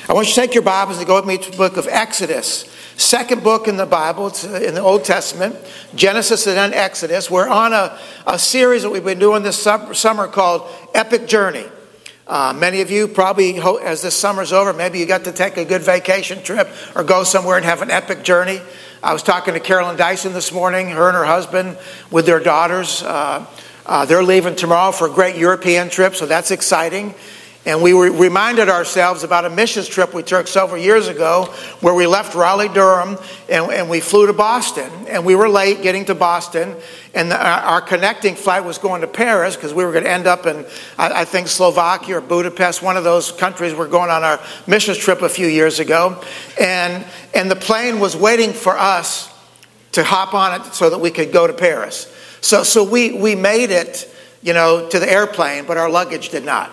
I want you to take your Bibles and go with me to the book of Exodus. Second book in the Bible. It's in the Old Testament. Genesis and then Exodus. We're on a series that we've been doing this summer called Epic Journey. Many of you probably, as this summer's over, maybe you got to take a good vacation trip or go somewhere and have an epic journey. I was talking to Carolyn Dyson this morning, her and her husband with their daughters. They're leaving tomorrow for a great European trip, so that's exciting. And we reminded ourselves about a missions trip we took several years ago where we left Raleigh-Durham and we flew to Boston. And we were late getting to Boston. And our connecting flight was going to Paris because we were going to end up in, I think, Slovakia or Budapest, one of those countries we're going on our missions trip a few years ago. And the plane was waiting for us to hop on it so that we could go to Paris. So we made it, to the airplane, but our luggage did not.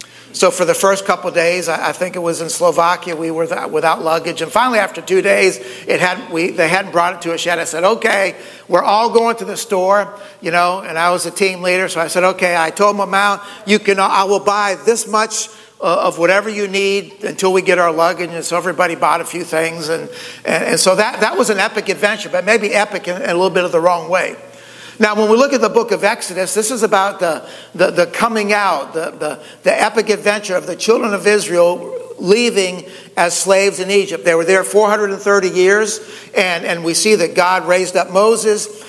So for the first couple of days, I think it was in Slovakia, we were without luggage. And finally, after 2 days, they hadn't brought it to us yet. I said, okay, we're all going to the store, and I was a team leader. So I said, okay, I told them amount, I will buy this much of whatever you need until we get our luggage. And so everybody bought a few things. And so that was an epic adventure, but maybe epic in a little bit of the wrong way. Now, when we look at the book of Exodus, this is about the coming out, the epic adventure of the children of Israel leaving as slaves in Egypt. They were there 430 years, and we see that God raised up Moses.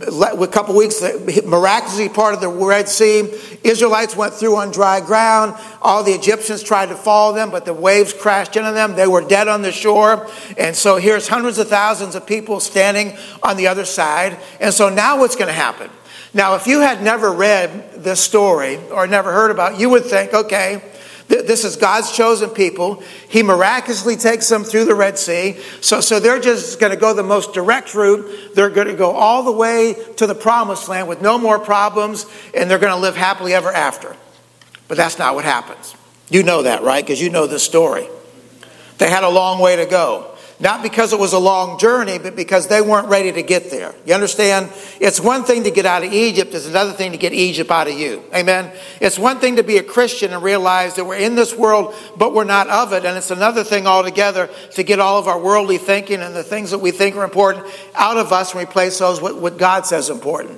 A couple weeks, miraculously part of the Red Sea. Israelites went through on dry ground. All the Egyptians tried to follow them, but the waves crashed into them. They were dead on the shore. And so here's hundreds of thousands of people standing on the other side. And so now what's going to happen? Now, if you had never read this story or never heard about it, you would think, okay, this is God's chosen people. He miraculously takes them through the Red Sea. So they're just going to go the most direct route. They're going to go all the way to the promised land with no more problems, and they're going to live happily ever after. But that's not what happens. You know that, right? Because you know the story. They had a long way to go. Not because it was a long journey, but because they weren't ready to get there. You understand? It's one thing to get out of Egypt. It's another thing to get Egypt out of you. Amen? It's one thing to be a Christian and realize that we're in this world, but we're not of it. And it's another thing altogether to get all of our worldly thinking and the things that we think are important out of us and replace those with what God says is important.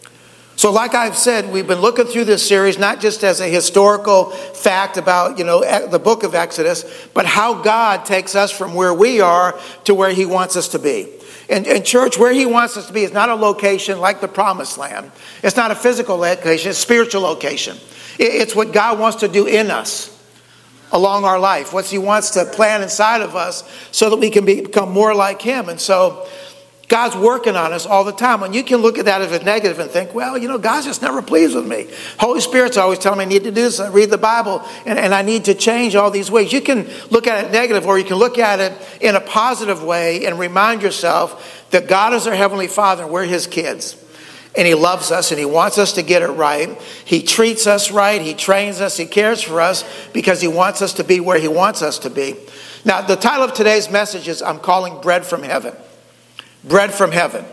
So like I've said, we've been looking through this series not just as a historical fact about, the book of Exodus, but how God takes us from where we are to where he wants us to be. And church, where he wants us to be is not a location like the promised land. It's not a physical location, it's a spiritual location. It's what God wants to do in us along our life. What he wants to plan inside of us so that we can become more like him. And so God's working on us all the time. And you can look at that as a negative and think, well, God's just never pleased with me. Holy Spirit's always telling me I need to do this. I read the Bible and I need to change all these ways. You can look at it negative, or you can look at it in a positive way and remind yourself that God is our Heavenly Father and we're his kids. And he loves us and he wants us to get it right. He treats us right. He trains us. He cares for us because he wants us to be where he wants us to be. Now, the title of today's message is I'm calling Bread from Heaven. Bread from heaven.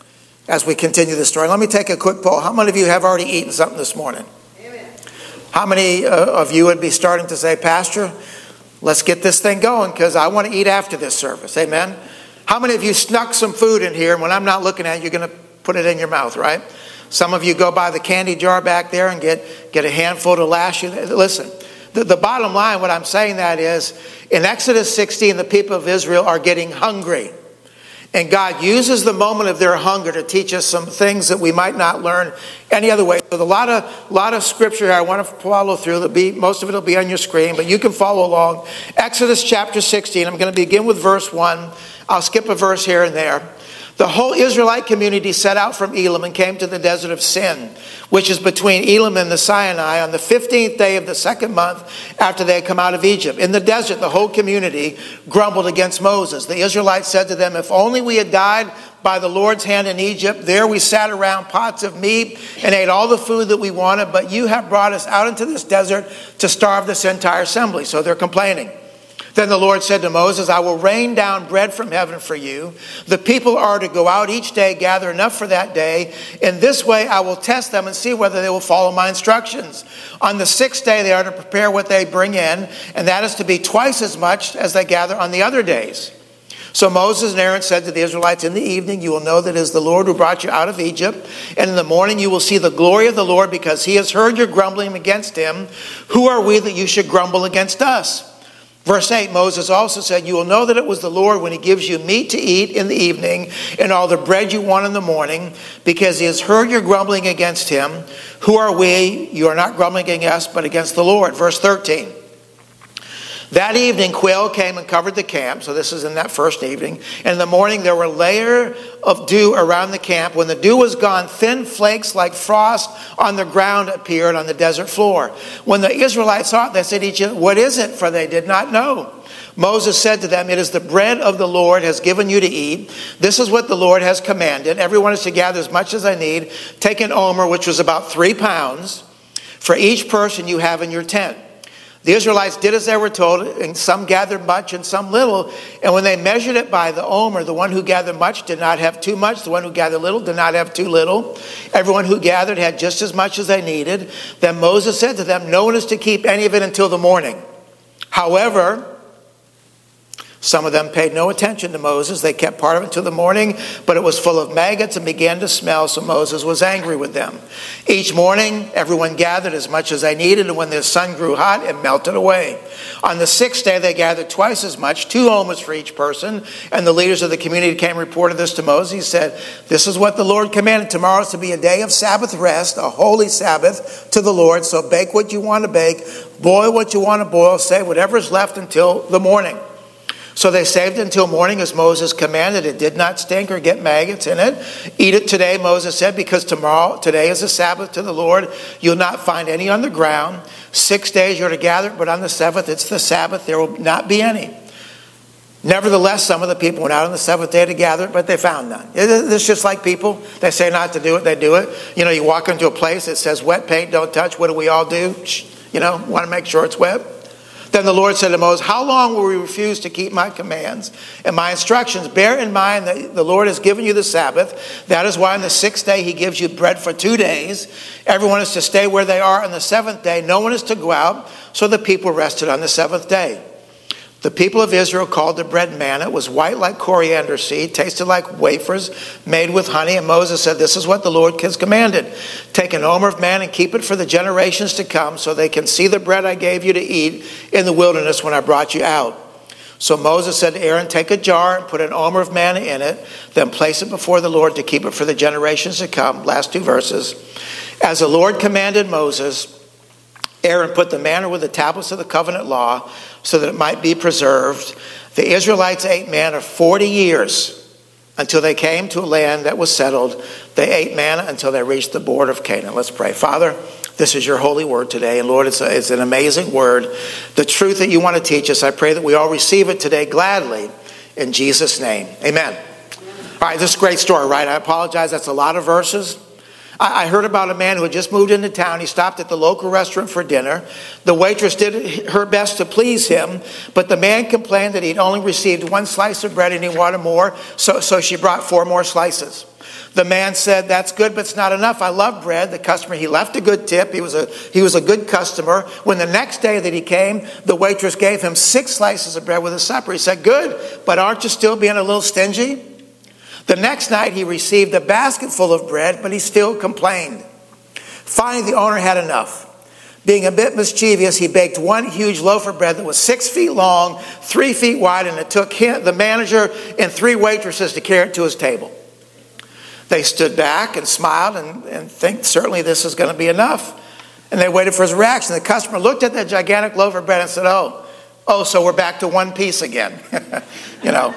As we continue the story, let me take a quick poll. How many of you have already eaten something this morning? Amen. How many of you would be starting to say, Pastor, let's get this thing going because I want to eat after this service? Amen. How many of you snuck some food in here and when I'm not looking at it, you're going to put it in your mouth, right? Some of you go by the candy jar back there and get a handful to last you. Listen, the bottom line, what I'm saying that is, in Exodus 16, the people of Israel are getting hungry. And God uses the moment of their hunger to teach us some things that we might not learn any other way. So a lot of scripture here I want to follow through. Most of it will be on your screen, but you can follow along. Exodus chapter 16. I'm going to begin with verse 1. I'll skip a verse here and there. The whole Israelite community set out from Elim and came to the desert of Sin, which is between Elim and the Sinai, on the 15th day of the second month after they had come out of Egypt. In the desert, the whole community grumbled against Moses. The Israelites said to them, if only we had died by the Lord's hand in Egypt. There we sat around pots of meat and ate all the food that we wanted, but you have brought us out into this desert to starve this entire assembly. So they're complaining. Then the Lord said to Moses, I will rain down bread from heaven for you. The people are to go out each day, gather enough for that day. In this way I will test them and see whether they will follow my instructions. On the sixth day they are to prepare what they bring in, and that is to be twice as much as they gather on the other days. So Moses and Aaron said to the Israelites, in the evening you will know that it is the Lord who brought you out of Egypt. And in the morning you will see the glory of the Lord, because he has heard your grumbling against him. Who are we that you should grumble against us? Verse 8, Moses also said, you will know that it was the Lord when he gives you meat to eat in the evening and all the bread you want in the morning, because he has heard your grumbling against him. Who are we? You are not grumbling against us, but against the Lord. Verse 13. That evening, quail came and covered the camp. So this is in that first evening. And in the morning, there were a layer of dew around the camp. When the dew was gone, thin flakes like frost on the ground appeared on the desert floor. When the Israelites saw it, they said to each other, what is it? For they did not know. Moses said to them, it is the bread of the Lord has given you to eat. This is what the Lord has commanded. Everyone is to gather as much as I need. Take an omer, which was about 3 pounds, for each person you have in your tent. The Israelites did as they were told, and some gathered much and some little. And when they measured it by the omer, the one who gathered much did not have too much. The one who gathered little did not have too little. Everyone who gathered had just as much as they needed. Then Moses said to them, no one is to keep any of it until the morning. However, some of them paid no attention to Moses. They kept part of it till the morning, but it was full of maggots and began to smell, so Moses was angry with them. Each morning, everyone gathered as much as they needed, and when the sun grew hot, it melted away. On the sixth day, they gathered twice as much, 2 omers for each person, and the leaders of the community came and reported this to Moses. He said, this is what the Lord commanded. Tomorrow is to be a day of Sabbath rest, a holy Sabbath to the Lord, so bake what you want to bake, boil what you want to boil, save whatever is left until the morning. So they saved it until morning as Moses commanded. It did not stink or get maggots in it. Eat it today, Moses said, because today is a Sabbath to the Lord. You'll not find any on the ground. 6 days you're to gather it, but on the seventh it's the Sabbath. There will not be any. Nevertheless, some of the people went out on the seventh day to gather it, but they found none. It's just like people. They say not to do it, they do it. You know, you walk into a place that says wet paint, don't touch. What do we all do? You know, want to make sure it's wet. Then the Lord said to Moses, how long will we refuse to keep my commands and my instructions? Bear in mind that the Lord has given you the Sabbath. That is why on the 6th day he gives you bread for 2 days. Everyone is to stay where they are on the 7th day. No one is to go out. So the people rested on the 7th day. The people of Israel called the bread manna. It was white like coriander seed, tasted like wafers made with honey. And Moses said, this is what the Lord has commanded. Take an omer of manna and keep it for the generations to come, so they can see the bread I gave you to eat in the wilderness when I brought you out. So Moses said to Aaron, take a jar and put an omer of manna in it, then place it before the Lord to keep it for the generations to come. Last 2 verses. As the Lord commanded Moses, Aaron put the manna with the tablets of the covenant law so that it might be preserved. The Israelites ate manna 40 years until they came to a land that was settled. They ate manna until they reached the border of Canaan. Let's pray. Father, this is your holy word today. And Lord, it's an amazing word. The truth that you want to teach us, I pray that we all receive it today gladly in Jesus' name. Amen. All right, this is a great story, right? I apologize. That's a lot of verses. I heard about a man who had just moved into town. He stopped at the local restaurant for dinner. The waitress did her best to please him, but the man complained that he'd only received 1 slice of bread and he wanted more, so she brought 4 more slices. The man said, that's good, but it's not enough. I love bread. The customer, he left a good tip. He was a good customer. When the next day that he came, the waitress gave him 6 slices of bread with his supper. He said, good, but aren't you still being a little stingy? The next night he received a basket full of bread, but he still complained. Finally, the owner had enough. Being a bit mischievous, he baked 1 huge loaf of bread that was 6 feet long, 3 feet wide, and it took him, the manager, and 3 waitresses to carry it to his table. They stood back and smiled and think certainly this is going to be enough. And they waited for his reaction. The customer looked at that gigantic loaf of bread and said, oh, so we're back to 1 piece again. You know.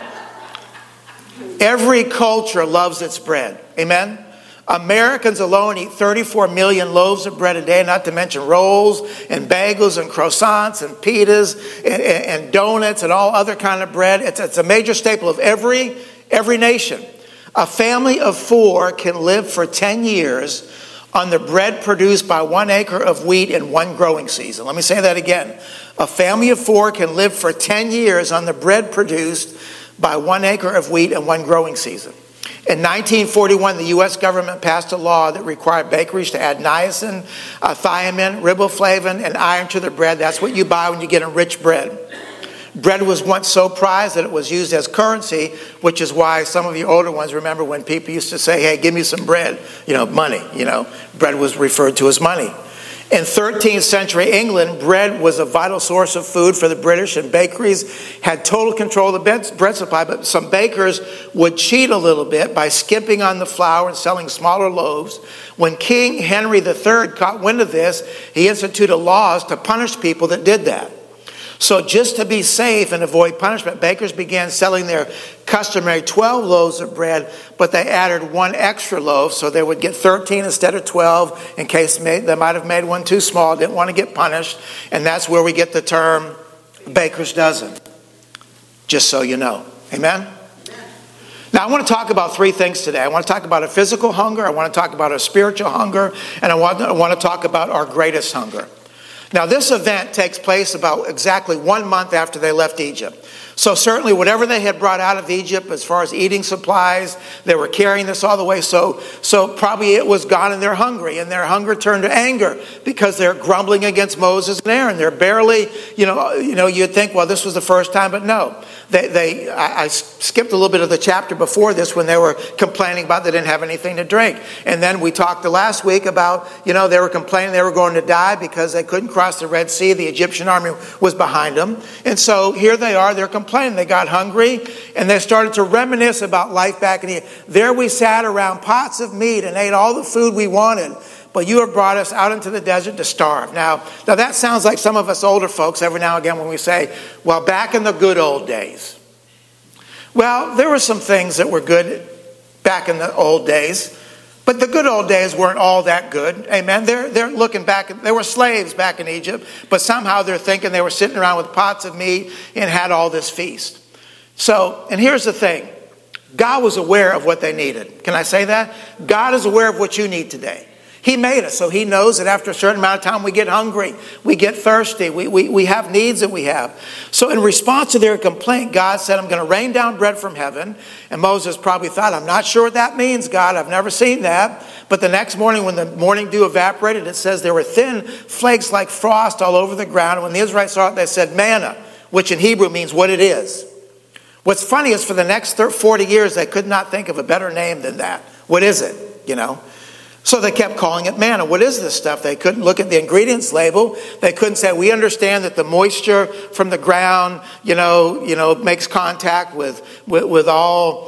Every culture loves its bread. Amen? Americans alone eat 34 million loaves of bread a day, not to mention rolls and bagels and croissants and pitas and donuts and all other kind of bread. It's a major staple of every nation. A family of 4 can live for 10 years on the bread produced by 1 acre of wheat in one growing season. Let me say that again. A family of 4 can live for 10 years on the bread produced by 1 acre of wheat in one growing season. In 1941, the U.S. government passed a law that required bakeries to add niacin, thiamine, riboflavin, and iron to their bread. That's what you buy when you get enriched bread. Bread was once so prized that it was used as currency, which is why some of you older ones remember when people used to say, hey, give me some bread, money, bread was referred to as money. In 13th century England, bread was a vital source of food for the British, and bakeries had total control of the bread supply, but some bakers would cheat a little bit by skimping on the flour and selling smaller loaves. When King Henry III caught wind of this, he instituted laws to punish people that did that. So just to be safe and avoid punishment, bakers began selling their customary 12 loaves of bread, but they added 1 extra loaf, so they would get 13 instead of 12 in case they might have made one too small, didn't want to get punished, and that's where we get the term baker's dozen, just so you know. Amen? Now I want to talk about 3 things today. I want to talk about a physical hunger, I want to talk about a spiritual hunger, and I want to talk about our greatest hunger. Now, this event takes place about exactly 1 month after they left Egypt. So certainly whatever they had brought out of Egypt as far as eating supplies, they were carrying this all the way. So probably it was gone and they're hungry. And their hunger turned to anger because they're grumbling against Moses and Aaron. They're barely, you'd think, well, this was the first time, but no. I skipped a little bit of the chapter before this when they were complaining about they didn't have anything to drink. And then we talked the last week about, they were complaining they were going to die because they couldn't cross the Red Sea. The Egyptian army was behind them. And so here they are, they're complaining. They got hungry and they started to reminisce about life back in Egypt. There we sat around pots of meat and ate all the food we wanted. But you have brought us out into the desert to starve. Now that sounds like some of us older folks every now and again when we say, well, back in the good old days. Well, there were some things that were good back in the old days, but the good old days weren't all that good. Amen. They're looking back. They were slaves back in Egypt, but somehow they're thinking they were sitting around with pots of meat and had all this feast. So, and here's the thing. God was aware of what they needed. Can I say that? God is aware of what you need today. He made us, so he knows that after a certain amount of time we get hungry, we get thirsty, we have needs that we have. So in response to their complaint, God said, I'm going to rain down bread from heaven. And Moses probably thought, I'm not sure what that means, God. I've never seen that. But the next morning when the morning dew evaporated, it says there were thin flakes like frost all over the ground. And when the Israelites saw it, they said manna, which in Hebrew means what it is. What's funny is for the next 40 years, they could not think of a better name than that. What is it, So they kept calling it manna. What is this stuff? They couldn't look at the ingredients label. They couldn't say, we understand that the moisture from the ground, makes contact with all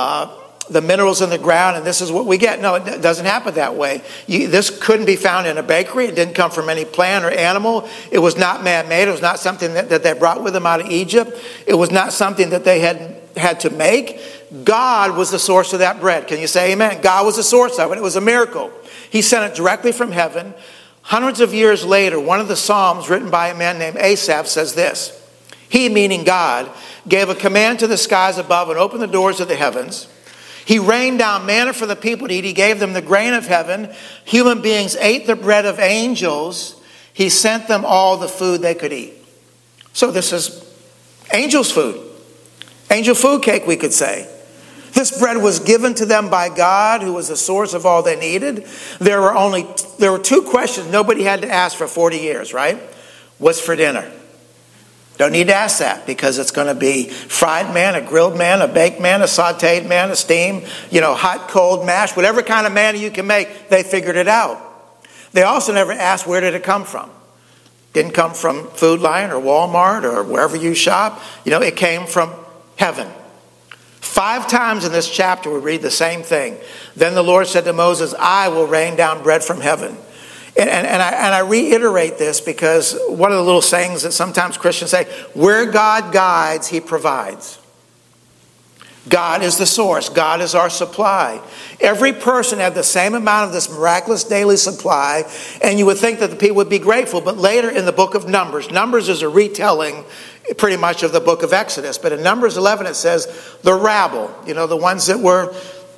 the minerals in the ground, and this is what we get. No, it doesn't happen that way. This couldn't be found in a bakery. It didn't come from any plant or animal. It was not man-made. It was not something that they brought with them out of Egypt. It was not something that they had to make. God was the source of that bread. Can you say amen? God was the source of it. It was a miracle. He sent it directly from heaven. Hundreds of years later, one of the Psalms written by a man named Asaph says this. He, meaning God, gave a command to the skies above and opened the doors of the heavens. He rained down manna for the people to eat. He gave them the grain of heaven. Human beings ate the bread of angels. He sent them all the food they could eat. So this is angels' food. Angel food cake, we could say. This bread was given to them by God, who was the source of all they needed. There were 2 questions nobody had to ask for 40 years, right? What's for dinner? Don't need to ask that because it's going to be fried manna, grilled manna, baked manna, sauteed manna, steamed, hot, cold, mashed, whatever kind of manna you can make, they figured it out. They also never asked where did it come from. Didn't come from Food Lion or Walmart or wherever you shop. It came from heaven. 5 times in this chapter we read the same thing. Then the Lord said to Moses, I will rain down bread from heaven. And I reiterate this because one of the little sayings that sometimes Christians say, where God guides, he provides. God is the source. God is our supply. Every person had the same amount of this miraculous daily supply, and you would think that the people would be grateful. But later in the book of Numbers is a retelling pretty much of the book of Exodus. But in Numbers 11 it says the rabble, the ones that were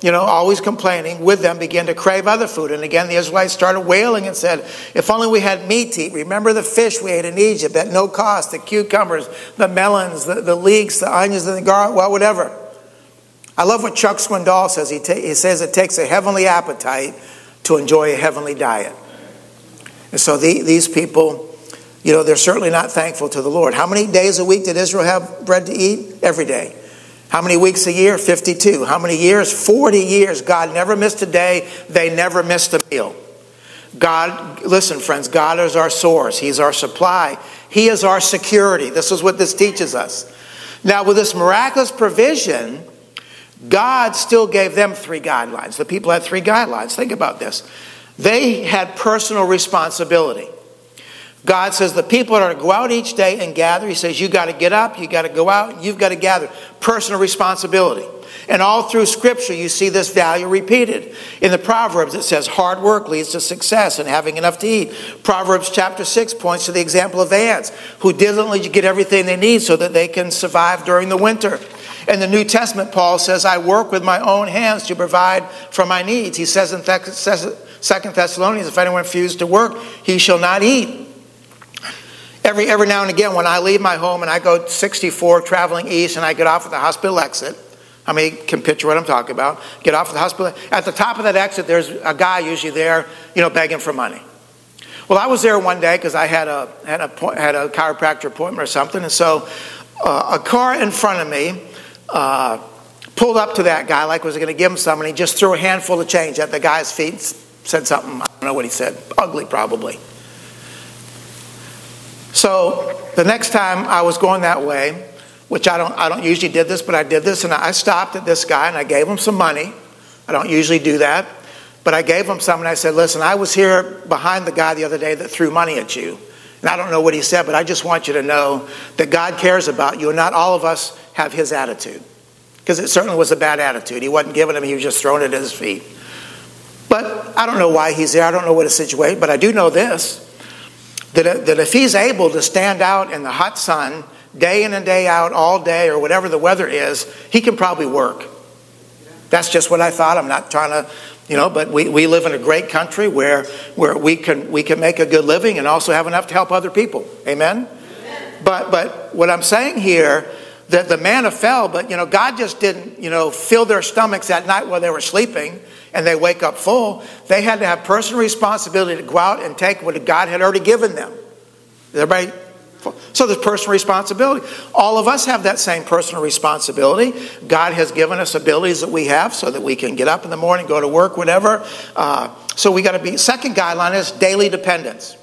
always complaining, with them began to crave other food. And again, the Israelites started wailing and said, if only we had meat to eat. Remember the fish we ate in Egypt at no cost, the cucumbers, the melons, the leeks, the onions, and the garlic, well, whatever. I love what Chuck Swindoll says. He says it takes a heavenly appetite to enjoy a heavenly diet. And so these people, they're certainly not thankful to the Lord. How many days a week did Israel have bread to eat? Every day. How many weeks a year? 52. How many years? 40 years. God never missed a day. They never missed a meal. God, listen, friends, God is our source. He's our supply. He is our security. This is what this teaches us. Now, with this miraculous provision, God still gave them 3 guidelines. The people had 3 guidelines. Think about this. They had personal responsibility. God says the people are to go out each day and gather. He says you got to get up, you got to go out, you've got to gather. Personal responsibility. And all through Scripture you see this value repeated. In the Proverbs it says hard work leads to success and having enough to eat. Proverbs chapter 6 points to the example of ants who diligently get everything they need so that they can survive during the winter. In the New Testament, Paul says, I work with my own hands to provide for my needs. He says in 2 Thessalonians, if anyone refuses to work, he shall not eat. Every now and again, when I leave my home and I go 64 traveling east and I get off at the hospital exit, how many can picture what I'm talking about? Get off at the hospital. At the top of that exit, there's a guy usually there, begging for money. Well, I was there one day because I had a chiropractor appointment or something, and so a car in front of me pulled up to that guy like was going to give him something. He just threw a handful of change at the guy's feet, said something, I don't know what he said, ugly probably. So the next time I was going that way, which I don't usually did this, but I did this, and I stopped at this guy and I gave him some money. I don't usually do that, but I gave him some and I said, listen, I was here behind the guy the other day that threw money at you. And I don't know what he said, but I just want you to know that God cares about you and not all of us have his attitude. Because it certainly was a bad attitude. He wasn't giving him, he was just throwing it at his feet. But I don't know why he's there. I don't know what his situation, but I do know this. That if he's able to stand out in the hot sun, day in and day out, all day, or whatever the weather is, he can probably work. That's just what I thought. I'm not trying to, but we live in a great country where we can make a good living and also have enough to help other people. Amen? But what I'm saying here, that the manna fell, but God just didn't, fill their stomachs at night while they were sleeping and they wake up full. They had to have personal responsibility to go out and take what God had already given them. Everybody? So there's personal responsibility. All of us have that same personal responsibility. God has given us abilities that we have so that we can get up in the morning, go to work, whatever. So we got to be, second guideline is daily dependence.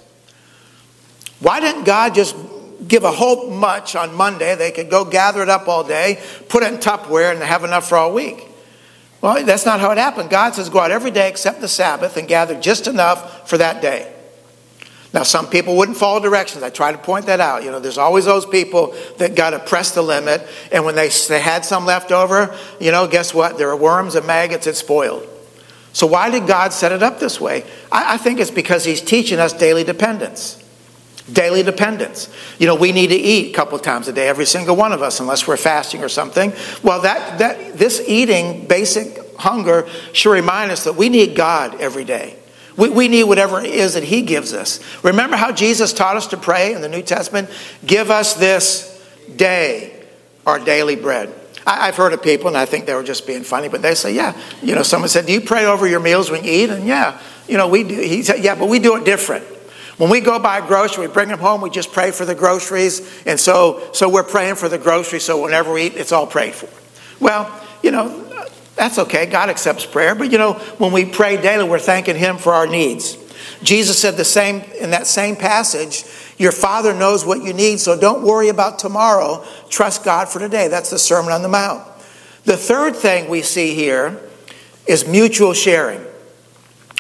Why didn't God just give a whole much on Monday? They could go gather it up all day, put it in Tupperware, and have enough for all week. Well, that's not how it happened. God says go out every day except the Sabbath and gather just enough for that day. Now, some people wouldn't follow directions. I try to point that out. There's always those people that got to press the limit. And when they had some left over, guess what? There are worms and maggots. It's spoiled. So why did God set it up this way? I think it's because he's teaching us daily dependence. Daily dependence. We need to eat a couple times a day, every single one of us, unless we're fasting or something. Well, this eating, basic hunger, should remind us that we need God every day. We need whatever it is that he gives us. Remember how Jesus taught us to pray in the New Testament? Give us this day our daily bread. I've heard of people, and I think they were just being funny, but they say, someone said, do you pray over your meals when you eat? And we do. He said, yeah, but we do it different. When we go buy groceries, we bring them home, we just pray for the groceries. And so we're praying for the groceries, so whenever we eat, it's all prayed for. Well, that's okay. God accepts prayer. But, when we pray daily, we're thanking him for our needs. Jesus said the same in that same passage, your Father knows what you need, so don't worry about tomorrow. Trust God for today. That's the Sermon on the Mount. The third thing we see here is mutual sharing.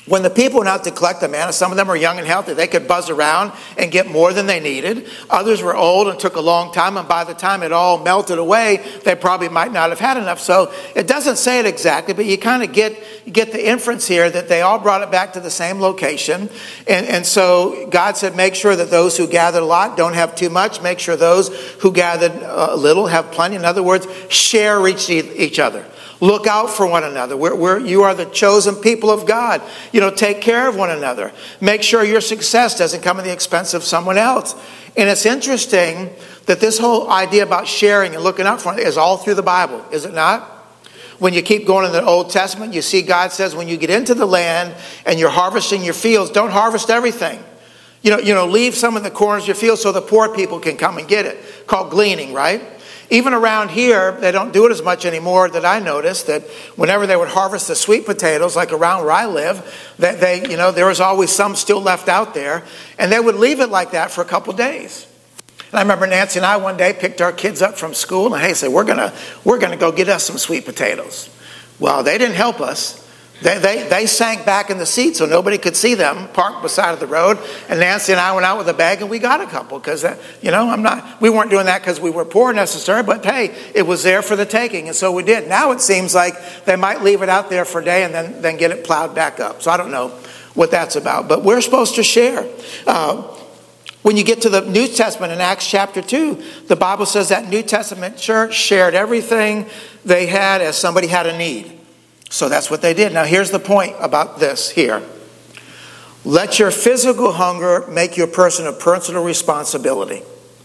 When the people went out to collect the manna, some of them were young and healthy. They could buzz around and get more than they needed. Others were old and took a long time, and by the time it all melted away, they probably might not have had enough. So it doesn't say it exactly, but you kind of get the inference here that they all brought it back to the same location. And so God said, make sure that those who gathered a lot don't have too much. Make sure those who gathered a little have plenty. In other words, share each other. Look out for one another. You are the chosen people of God. Take care of one another. Make sure your success doesn't come at the expense of someone else. And it's interesting that this whole idea about sharing and looking out for one another is all through the Bible, is it not? When you keep going in the Old Testament, you see God says when you get into the land and you're harvesting your fields, don't harvest everything. Leave some in the corners of your field so the poor people can come and get it. Called gleaning, right? Even around here, they don't do it as much anymore. That I noticed that whenever they would harvest the sweet potatoes, like around where I live, there was always some still left out there, and they would leave it like that for a couple days. And I remember Nancy and I one day picked our kids up from school, and said, we're gonna go get us some sweet potatoes. Well, they didn't help us. They sank back in the seat so nobody could see them, parked beside of the road. And Nancy and I went out with a bag and we got a couple because, we weren't doing that because we were poor necessarily, but hey, it was there for the taking. And so we did. Now it seems like they might leave it out there for a day and then get it plowed back up. So I don't know what that's about, but we're supposed to share. When you get to the New Testament in Acts chapter 2, the Bible says that New Testament church shared everything they had as somebody had a need. So that's what they did. Now here's the point about this here. Let your physical hunger make you a person of personal responsibility.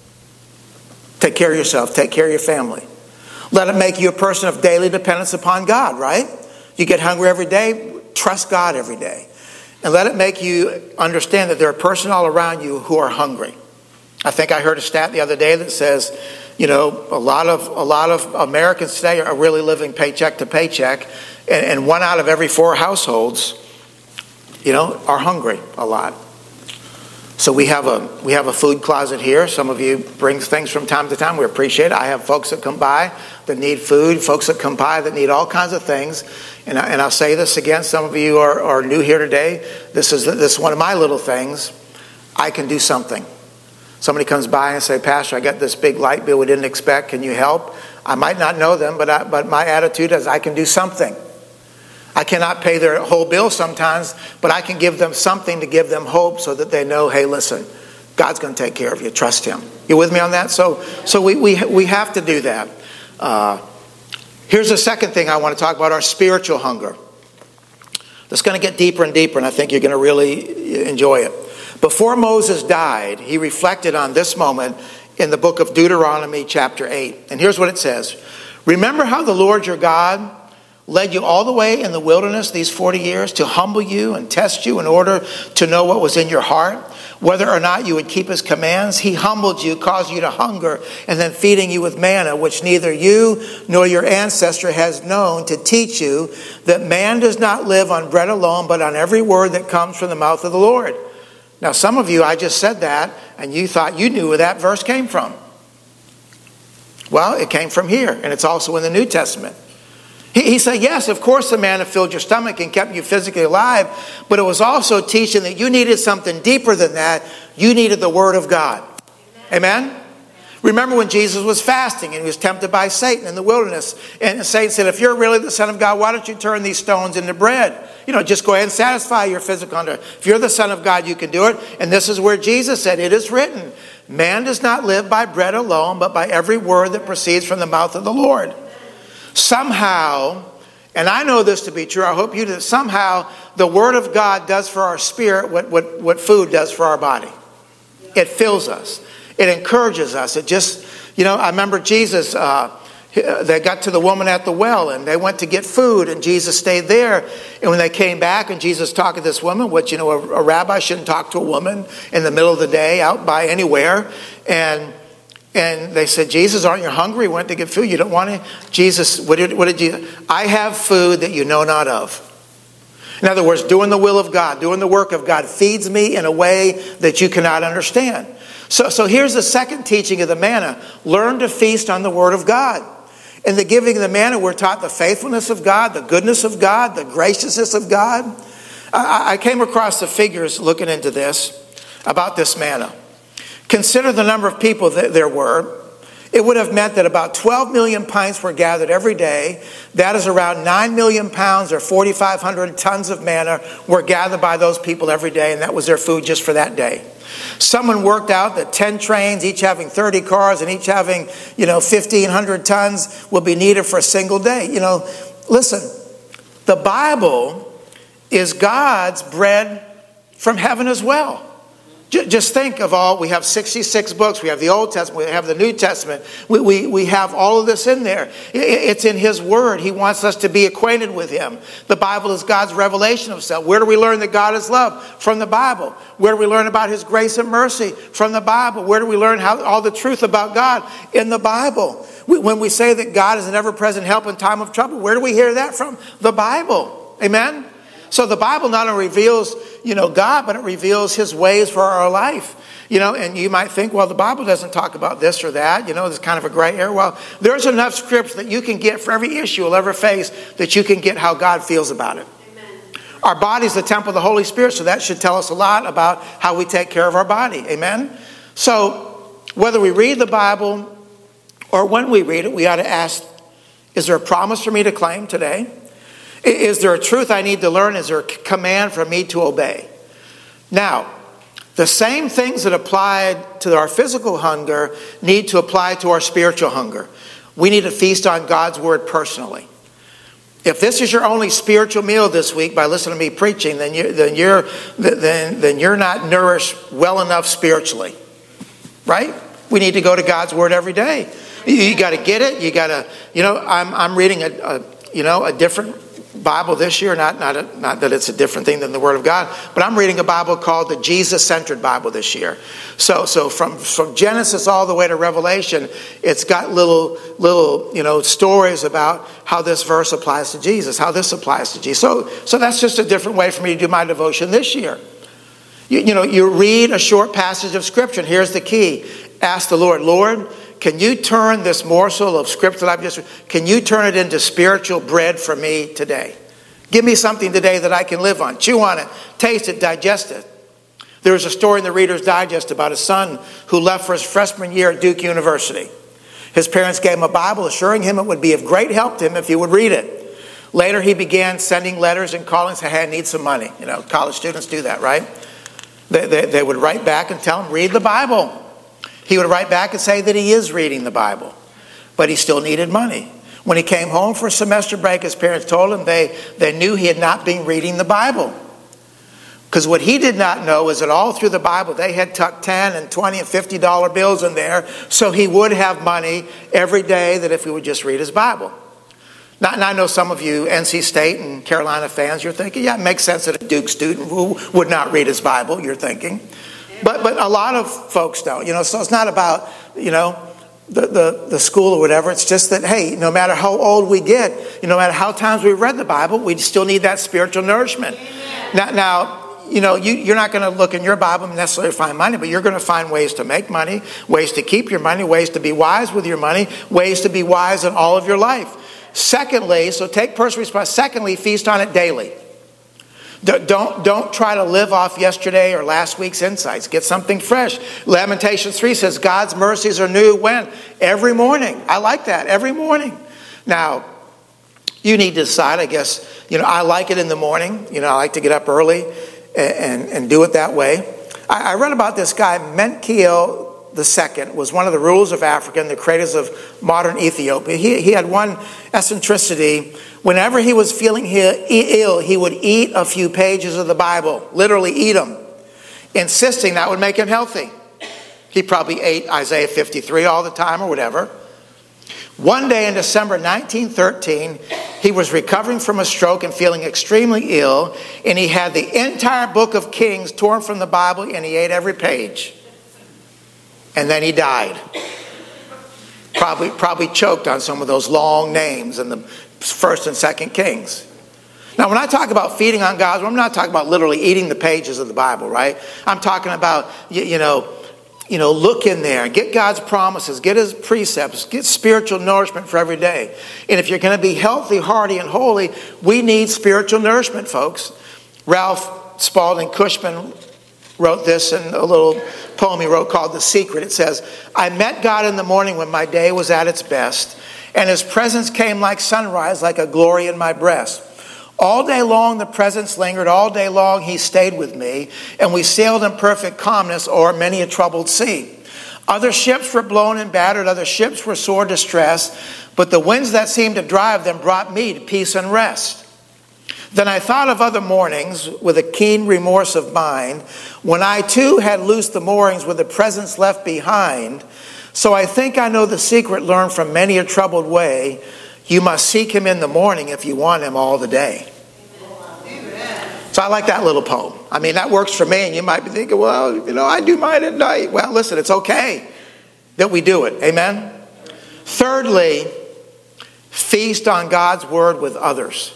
Take care of yourself. Take care of your family. Let it make you a person of daily dependence upon God, right? You get hungry every day, trust God every day. And let it make you understand that there are persons all around you who are hungry. I think I heard a stat the other day that says, a lot of Americans today are really living paycheck to paycheck. And 1 out of every 4 households, are hungry a lot. So we have a food closet here. Some of you bring things from time to time. We appreciate it. I have folks that come by that need food, folks that come by that need all kinds of things. And I'll say this again. Some of you are new here today. This is one of my little things. I can do something. Somebody comes by and say, Pastor, I got this big light bill we didn't expect. Can you help? I might not know them, but my attitude is I can do something. I cannot pay their whole bill sometimes, but I can give them something to give them hope so that they know, hey, listen, God's going to take care of you. Trust Him. You with me on that? So we have to do that. Here's the second thing I want to talk about, our spiritual hunger. That's going to get deeper and deeper, and I think you're going to really enjoy it. Before Moses died, he reflected on this moment in the book of Deuteronomy chapter 8. And here's what it says. Remember how the Lord your God led you all the way in the wilderness these 40 years to humble you and test you in order to know what was in your heart, whether or not you would keep His commands. He humbled you, caused you to hunger, and then feeding you with manna, which neither you nor your ancestor has known, to teach you that man does not live on bread alone, but on every word that comes from the mouth of the Lord. Now, some of you, I just said that, and you thought you knew where that verse came from. Well, it came from here, and it's also in the New Testament. He said, yes, of course the manna filled your stomach and kept you physically alive, but it was also teaching that you needed something deeper than that. You needed the Word of God. Amen? Remember when Jesus was fasting and He was tempted by Satan in the wilderness. And Satan said, if you're really the Son of God, why don't you turn these stones into bread? Just go ahead and satisfy your physical hunger. If you're the Son of God, you can do it. And this is where Jesus said, it is written, man does not live by bread alone, but by every word that proceeds from the mouth of the Lord. Somehow, and I know this to be true, I hope you do, somehow the Word of God does for our spirit what food does for our body. It fills us. It encourages us. It just, I remember Jesus, they got to the woman at the well and they went to get food and Jesus stayed there. And when they came back and Jesus talked to this woman, which, a rabbi shouldn't talk to a woman in the middle of the day out by anywhere. And they said, Jesus, aren't you hungry? We went to get food. You don't want it? Jesus, what did Jesus? I have food that you know not of. In other words, doing the will of God, doing the work of God feeds me in a way that you cannot understand. So here's the second teaching of the manna. Learn to feast on the Word of God. In the giving of the manna, we're taught the faithfulness of God, the goodness of God, the graciousness of God. I came across the figures looking into this, about this manna. Consider the number of people that there were. It would have meant that about 12 million pints were gathered every day. That is around 9 million pounds or 4,500 tons of manna were gathered by those people every day, and that was their food just for that day. Someone worked out that 10 trains, each having 30 cars and each having, 1,500 tons will be needed for a single day. Listen, the Bible is God's bread from heaven as well. Just think of all, we have 66 books, we have the Old Testament, we have the New Testament, we have all of this in there. It's in His Word. He wants us to be acquainted with Him. The Bible is God's revelation of Himself. Where do we learn that God is love? From the Bible. Where do we learn about His grace and mercy? From the Bible. Where do we learn all the truth about God? In the Bible. When we say that God is an ever-present help in time of trouble, where do we hear that from? The Bible. Amen? So the Bible not only reveals, God, but it reveals His ways for our life. And you might think, well, the Bible doesn't talk about this or that. There's kind of a gray area. Well, there's enough scripture that you can get for every issue you'll ever face that you can get how God feels about it. Amen. Our body's the temple of the Holy Spirit, so that should tell us a lot about how we take care of our body. Amen? So whether we read the Bible or when we read it, we ought to ask, is there a promise for me to claim today? Is there a truth I need to learn? Is there a command for me to obey? Now, the same things that apply to our physical hunger need to apply to our spiritual hunger. We need to feast on God's Word personally. If this is your only spiritual meal this week by listening to me preaching, then you're not nourished well enough spiritually, right? We need to go to God's Word every day. You got to get it. You got to. I'm reading a different Bible this year, not that it's a different thing than the Word of God, but I'm reading a Bible called the Jesus-centered Bible this year. So from Genesis all the way to Revelation, it's got little stories about how this verse applies to Jesus, how this applies to Jesus. So that's just a different way for me to do my devotion this year. You read a short passage of Scripture, and here's the key. Ask the Lord, can you turn this morsel of scripture that can you turn it into spiritual bread for me today? Give me something today that I can live on. Chew on it, taste it, digest it. There was a story in the Reader's Digest about a son who left for his freshman year at Duke University. His parents gave him a Bible, assuring him it would be of great help to him if he would read it. Later, he began sending letters and calling, saying, hey, I need some money. College students do that, right? They would write back and tell him, read the Bible. He would write back and say that he is reading the Bible, but he still needed money. When he came home for a semester break, his parents told him they knew he had not been reading the Bible. Because what he did not know is that all through the Bible, they had tucked $10 and $20 and $50 bills in there, so he would have money every day that if he would just read his Bible. Now, and I know some of you NC State and Carolina fans, you're thinking, yeah, it makes sense that a Duke student who would not read his Bible, you're thinking. But a lot of folks don't, so it's not about, the school or whatever. It's just that, hey, no matter how old we get, no matter how times we read the Bible, we still need that spiritual nourishment. Now, you're not going to look in your Bible and necessarily find money, but you're going to find ways to make money, ways to keep your money, ways to be wise with your money, ways to be wise in all of your life. Secondly, so take personal responsibility. Secondly, feast on it daily. Don't try to live off yesterday or last week's insights. Get something fresh. Lamentations 3 says God's mercies are new when? Every morning. I like that. Every morning. Now, you need to decide, I guess, I like it in the morning. I like to get up early and do it that way. I read about this guy, Menkiel II, was one of the rulers of Africa and the creators of modern Ethiopia. He had one eccentricity. Whenever he was feeling ill, he would eat a few pages of the Bible, literally eat them, insisting that would make him healthy. He probably ate Isaiah 53 all the time or whatever. One day in December 1913, he was recovering from a stroke and feeling extremely ill, and he had the entire book of Kings torn from the Bible, and he ate every page. And then he died. Probably choked on some of those long names in the First and Second Kings. Now, when I talk about feeding on God's Word, I'm not talking about literally eating the pages of the Bible, right? I'm talking about, look in there, get God's promises, get His precepts, get spiritual nourishment for every day. And if you're going to be healthy, hearty, and holy, we need spiritual nourishment, folks. Ralph Spalding Cushman wrote this in a little poem he wrote called The Secret. It says, I met God in the morning when my day was at its best, and his presence came like sunrise, like a glory in my breast. All day long the presence lingered, all day long he stayed with me, and we sailed in perfect calmness o'er many a troubled sea. Other ships were blown and battered, other ships were sore distressed, but the winds that seemed to drive them brought me to peace and rest. Then I thought of other mornings with a keen remorse of mind, when I too had loosed the moorings with the presence left behind. So I think I know the secret learned from many a troubled way. You must seek him in the morning if you want him all the day. Amen. So I like that little poem. I mean, that works for me, and you might be thinking, well, I do mine at night. Well, listen, it's okay that we do it. Amen? Thirdly, feast on God's word with others.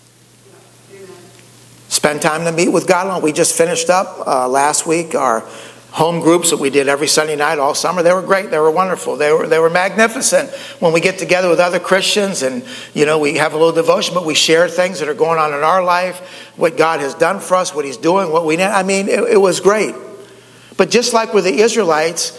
Spend time to meet with God alone. We just finished up last week our home groups that we did every Sunday night all summer. They were great. They were wonderful. They were magnificent. When we get together with other Christians and, we have a little devotion, but we share things that are going on in our life, what God has done for us, what he's doing, what we need. I mean, it was great. But just like with the Israelites,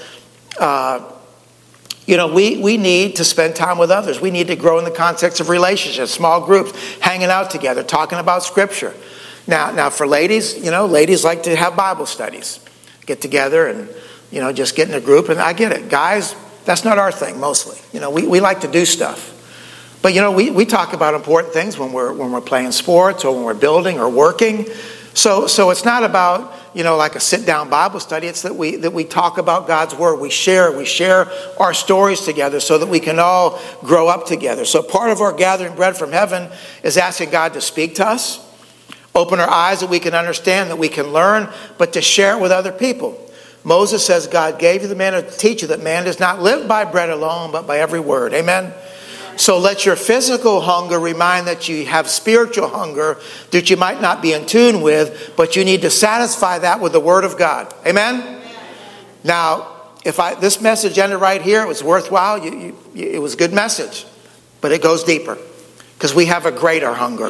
we need to spend time with others. We need to grow in the context of relationships, small groups, hanging out together, talking about Scripture. Now for ladies, ladies like to have Bible studies. Get together and, just get in a group. And I get it. Guys, that's not our thing mostly. We like to do stuff. But, we talk about important things when we're playing sports or when we're building or working. So it's not about, like a sit-down Bible study. It's that we talk about God's Word. We share our stories together so that we can all grow up together. So part of our gathering bread from heaven is asking God to speak to us. Open our eyes that we can understand, that we can learn, but to share it with other people. Moses says, God gave you the man to teach you that man does not live by bread alone, but by every word. Amen? So let your physical hunger remind that you have spiritual hunger that you might not be in tune with, but you need to satisfy that with the Word of God. Amen? Now, if this message ended right here, it was worthwhile. It was a good message, but it goes deeper because we have a greater hunger.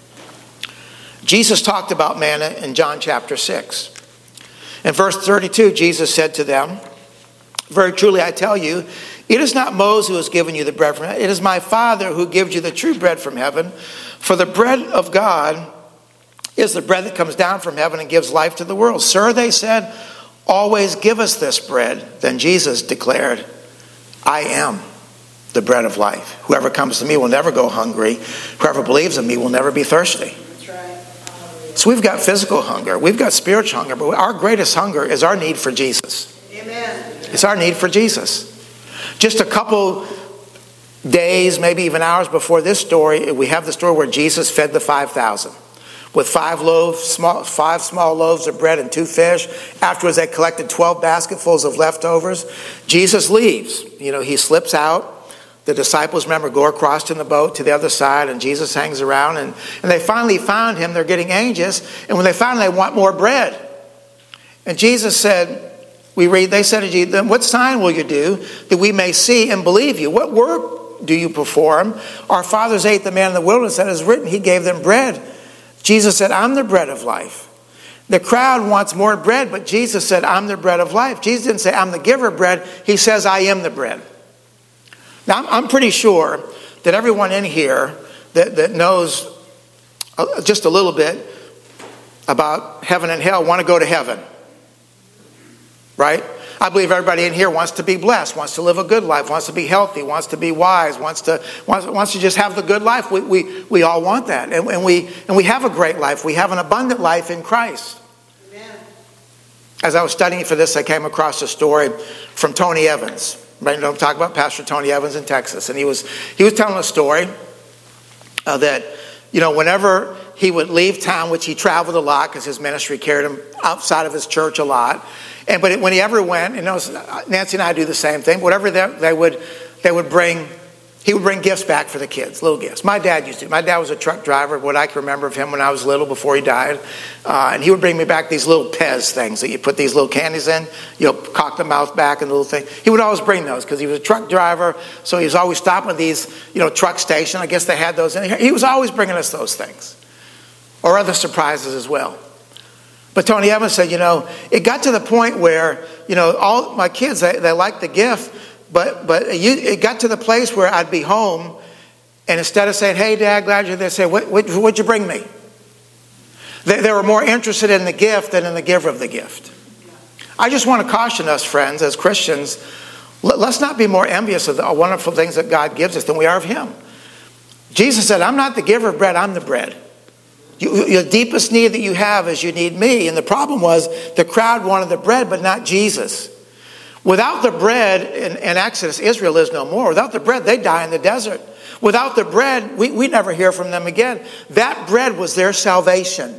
Jesus talked about manna in John chapter 6. In verse 32, Jesus said to them, very truly I tell you, it is not Moses who has given you the bread from heaven. It is my Father who gives you the true bread from heaven. For the bread of God is the bread that comes down from heaven and gives life to the world. Sir, they said, always give us this bread. Then Jesus declared, I am the bread of life. Whoever comes to me will never go hungry. Whoever believes in me will never be thirsty. So we've got physical hunger. We've got spiritual hunger. But our greatest hunger is our need for Jesus. Amen. It's our need for Jesus. Just a couple days, maybe even hours before this story, we have the story where Jesus fed the 5,000 with 5 small loaves of bread and 2 fish. Afterwards, they collected 12 basketfuls of leftovers. Jesus leaves. He slips out. The disciples, remember, go across in the boat to the other side, and Jesus hangs around. And they finally found him. They're getting anxious. And when they found him, they want more bread. And Jesus said, they said to Jesus, then what sign will you do that we may see and believe you? What work do you perform? Our fathers ate the manna in the wilderness, that is written, he gave them bread. Jesus said, I'm the bread of life. The crowd wants more bread, but Jesus said, I'm the bread of life. Jesus didn't say, I'm the giver of bread. He says, I am the bread. Now, I'm pretty sure that everyone in here that knows just a little bit about heaven and hell want to go to heaven. Right? I believe everybody in here wants to be blessed, wants to live a good life, wants to be healthy, wants to be wise, wants to just have the good life. We all want that. And we have a great life. We have an abundant life in Christ. Amen. As I was studying for this, I came across a story from Tony Evans. Right, I'm talking about Pastor Tony Evans in Texas, and he was telling a story that whenever he would leave town, which he traveled a lot because his ministry carried him outside of his church a lot, but when he ever went, Nancy and I do the same thing. Whatever they would bring, he would bring gifts back for the kids, little gifts. My dad used to. My dad was a truck driver. What I can remember of him when I was little, before he died, and he would bring me back these little Pez things that you put these little candies in. Cock the mouth back and the little thing. He would always bring those because he was a truck driver, so he was always stopping at these, truck station. I guess they had those in here. He was always bringing us those things. or other surprises as well. But Tony Evans said, it got to the point where, all my kids, they liked the gift, but it got to the place where I'd be home, and instead of saying, hey, Dad, glad you're there, say, what'd you bring me? They were more interested in the gift than in the giver of the gift. I just want to caution us, friends, as Christians, let's not be more envious of the wonderful things that God gives us than we are of Him. Jesus said, I'm not the giver of bread, I'm the bread. Your deepest need that you have is you need me. And the problem was the crowd wanted the bread, but not Jesus. Without the bread, in Exodus, Israel is no more. Without the bread, they die in the desert. Without the bread, we never hear from them again. That bread was their salvation.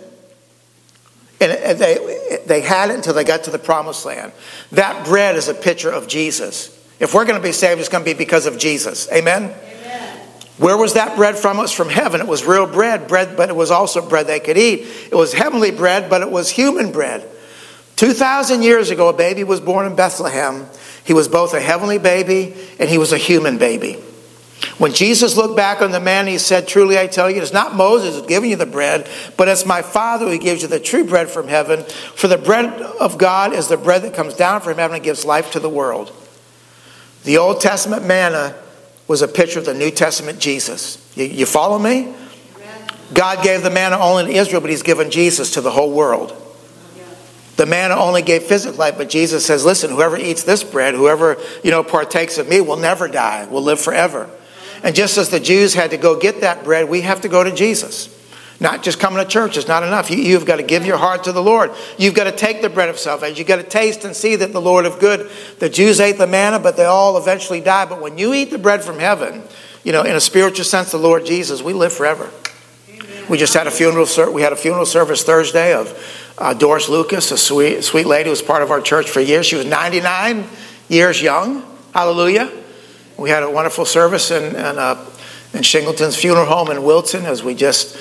And they had it until they got to the promised land. That bread is a picture of Jesus. If we're going to be saved, it's going to be because of Jesus. Amen? Amen. Where was that bread from? It was from heaven. It was real bread, but it was also bread they could eat. It was heavenly bread, but it was human bread. 2,000 years ago, a baby was born in Bethlehem. He was both a heavenly baby and he was a human baby. When Jesus looked back on the man, he said, truly I tell you, it's not Moses who's giving you the bread, but it's my Father who gives you the true bread from heaven. For the bread of God is the bread that comes down from heaven and gives life to the world. The Old Testament manna was a picture of the New Testament Jesus. You follow me? Amen. God gave the manna only to Israel, but he's given Jesus to the whole world. The manna only gave physical life, but Jesus says, listen, whoever eats this bread, whoever partakes of me will never die, will live forever. And just as the Jews had to go get that bread, we have to go to Jesus. Not just coming to church is not enough. You've got to give your heart to the Lord. You've got to take the bread of salvation. You've got to taste and see that the Lord is good. The Jews ate the manna, but they all eventually died. But when you eat the bread from heaven, in a spiritual sense, the Lord Jesus, we live forever. Amen. We just had a funeral service Thursday of Doris Lucas, a sweet lady who was part of our church for years. She was 99 years young. Hallelujah. We had a wonderful service in Shingleton's funeral home in Wilton as we just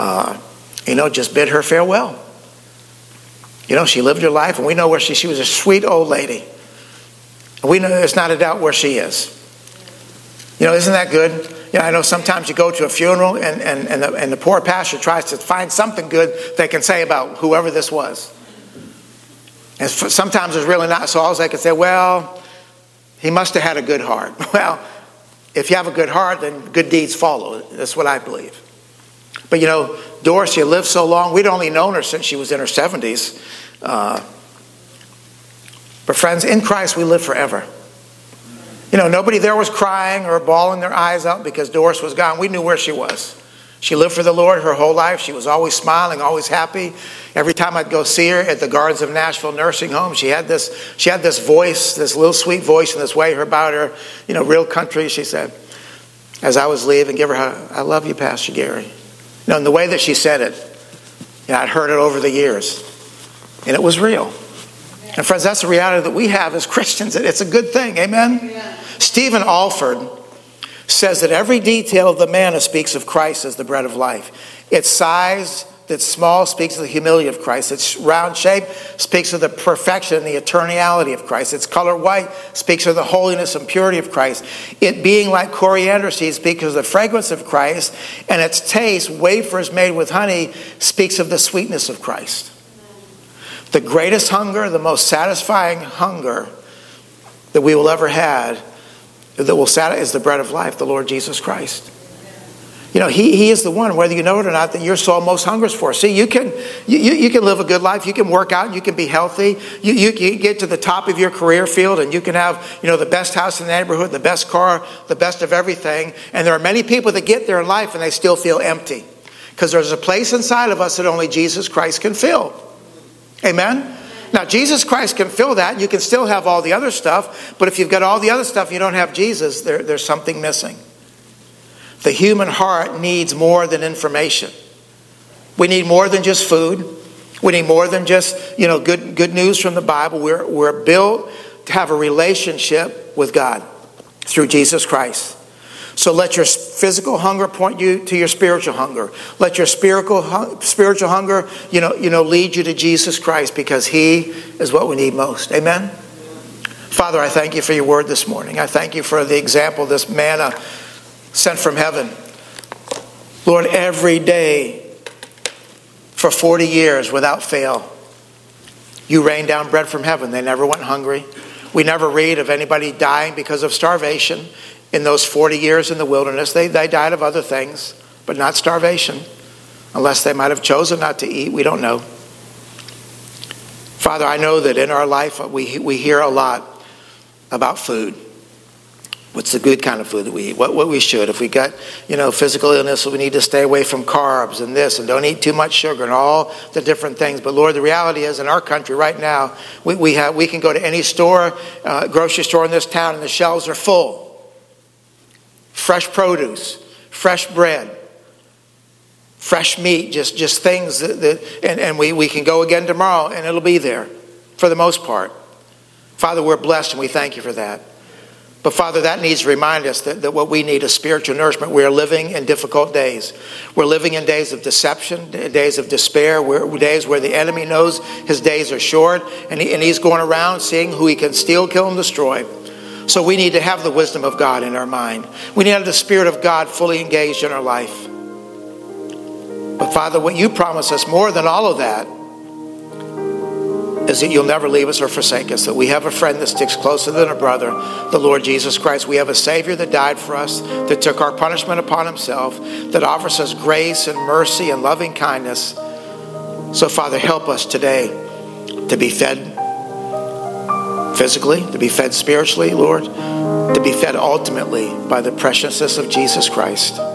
bid her farewell. She lived her life, and we know where she was a sweet old lady. And we know there's not a doubt where she is. Isn't that good? I know sometimes you go to a funeral and the poor pastor tries to find something good they can say about whoever this was. And sometimes it's really not. So all they can say, well, he must have had a good heart. Well, if you have a good heart, then good deeds follow. That's what I believe. But Doris, you lived so long. We'd only known her since she was in her 70s. But friends, in Christ we live forever. Nobody there was crying or bawling their eyes out because Doris was gone. We knew where she was. She lived for the Lord her whole life. She was always smiling, always happy. Every time I'd go see her at the Gardens of Nashville nursing home, she had this voice, this little sweet voice, and this way about her, real country. She said, as I was leaving, give her a hug, I love you, Pastor Gary. And the way that she said it, I'd heard it over the years, and it was real. And friends, that's the reality that we have as Christians. It's a good thing. Amen? Amen. Stephen Alford says that every detail of the manna speaks of Christ as the bread of life. Its size, that's small, speaks of the humility of Christ. Its round shape speaks of the perfection and the eternality of Christ. Its color white speaks of the holiness and purity of Christ. It being like coriander seeds speaks of the fragrance of Christ. And its taste, wafers made with honey, speaks of the sweetness of Christ. The greatest hunger, the most satisfying hunger that we will ever have that will satisfy is the bread of life, the Lord Jesus Christ. He is the one, whether you know it or not, that your soul most hungers for. See, you can live a good life. You can work out. You can be healthy. You can get to the top of your career field, and you can have, the best house in the neighborhood, the best car, the best of everything. And there are many people that get there in life, and they still feel empty. Because there's a place inside of us that only Jesus Christ can fill. Amen? Now, Jesus Christ can fill that. You can still have all the other stuff. But if you've got all the other stuff and you don't have Jesus, there's something missing. The human heart needs more than information. We need more than just food. We need more than just, good news from the Bible. We're built to have a relationship with God through Jesus Christ. So let your physical hunger point you to your spiritual hunger. Let your spiritual hunger, lead you to Jesus Christ, because He is what we need most. Amen? Father, I thank you for your word this morning. I thank you for the example of this manna sent from heaven. Lord, every day for 40 years without fail. You rained down bread from heaven. They never went hungry. We never read of anybody dying because of starvation in those 40 years in the wilderness. They died of other things, but not starvation. Unless they might have chosen not to eat. We don't know. Father, I know that in our life we hear a lot about food. What's the good kind of food that we eat? What we should. If we got, physical illness, we need to stay away from carbs and this, and don't eat too much sugar and all the different things. But Lord, the reality is in our country right now, we can go to any store, grocery store in this town, and the shelves are full. Fresh produce, fresh bread, fresh meat, just things and we can go again tomorrow and it'll be there for the most part. Father, we're blessed and we thank you for that. But Father, that needs to remind us that what we need is spiritual nourishment. We are living in difficult days. We're living in days of deception, days of despair, days where the enemy knows his days are short, and he's going around seeing who he can steal, kill, and destroy. So we need to have the wisdom of God in our mind. We need to have the Spirit of God fully engaged in our life. But Father, what you promise us more than all of that is that you'll never leave us or forsake us, that we have a friend that sticks closer than a brother, the Lord Jesus Christ. We have a Savior that died for us, that took our punishment upon himself, that offers us grace and mercy and loving kindness. So Father, help us today to be fed physically, to be fed spiritually, Lord, to be fed ultimately by the preciousness of Jesus Christ.